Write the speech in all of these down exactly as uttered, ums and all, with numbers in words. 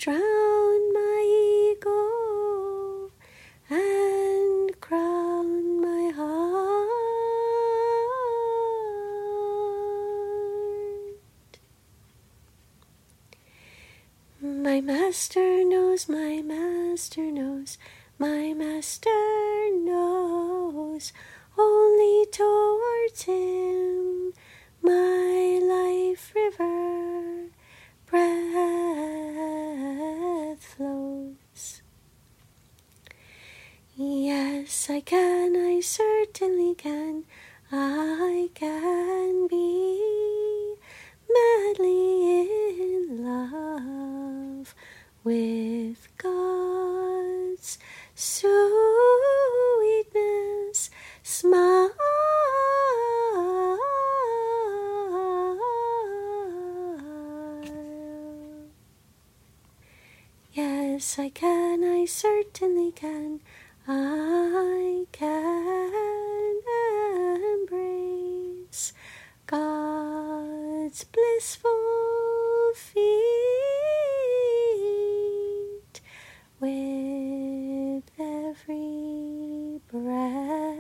drown my ego and crown my heart. My master knows, my master knows, my master knows. Only towards him my life river breath flows. Yes, I can, I certainly can, I can be madly in love with God's sweetness, smile. Yes, I can, I certainly can, I can embrace God's blissful feet with every breath.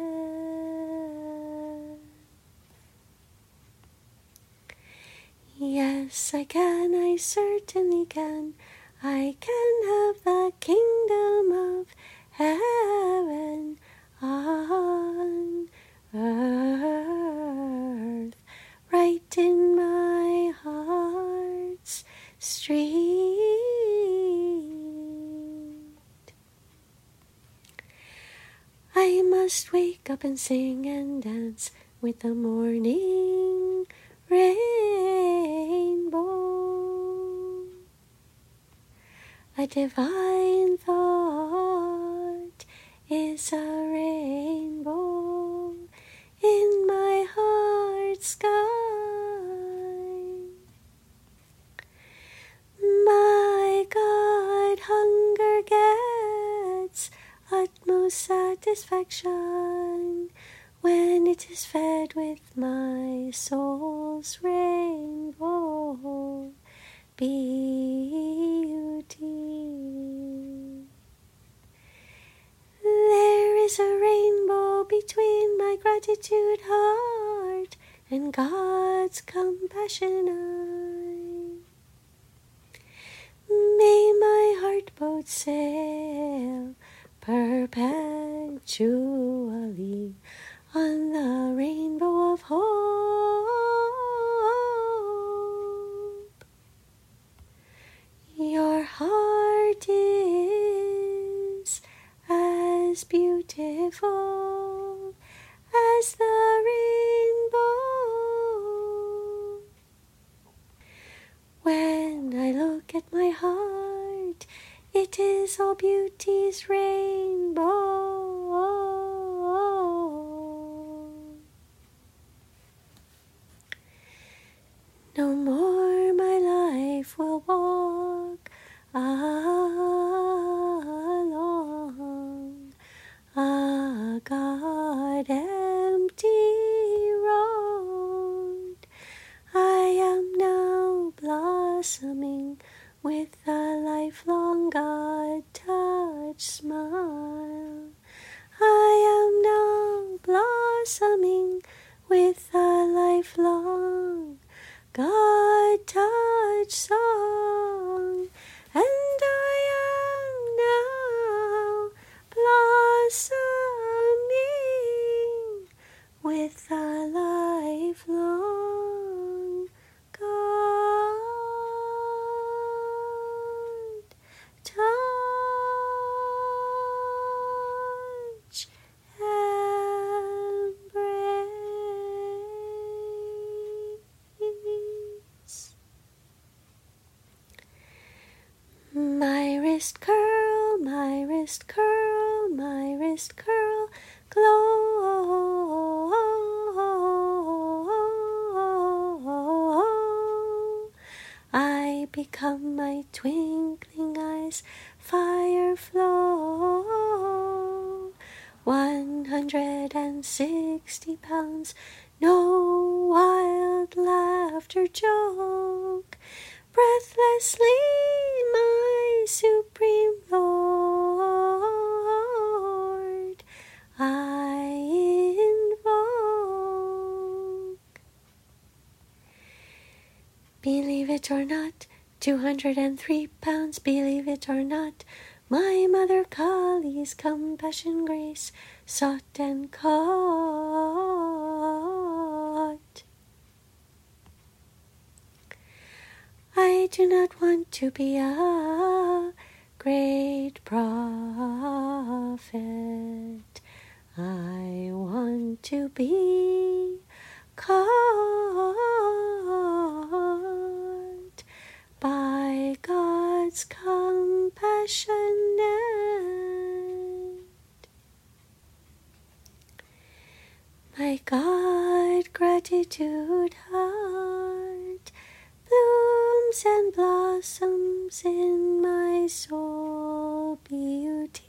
Yes, I can, I certainly can, I can have the kingdom of heaven on earth, right in my heart's street. I must wake up and sing and dance with the morning rainbow. A divine thought is a rainbow in my heart's sky. My God, hunger gets utmost satisfaction when it is fed with my soul's rainbow beauty. There is a rainbow between my gratitude heart and God's compassion eye. May my heart boat sail perpetually on the rainbow of hope. Your heart is as beautiful as the rainbow. When I look at my heart, it is all beauty's rainbow. No more my life will walk along a God empty road. I am now blossoming with a lifelong God touch smile. I am now blossoming with a lifelong God touch song, and I am now blossoming with a lifelong God touch embrace. My wrist curl, my wrist curl, my wrist curl, glow. I become my twinkling eyes, fire flow. One hundred and sixty pounds, no wild laughter joke. Breathlessly my my supreme Lord, I invoke. Believe it or not, two hundred and three pounds, believe it or not, my mother Kali's compassion grace sought and caught. I do not want to be a great prophet. I want to be caught by God's compassion net. My God, gratitude heart blooms and blossoms in my soul beauty.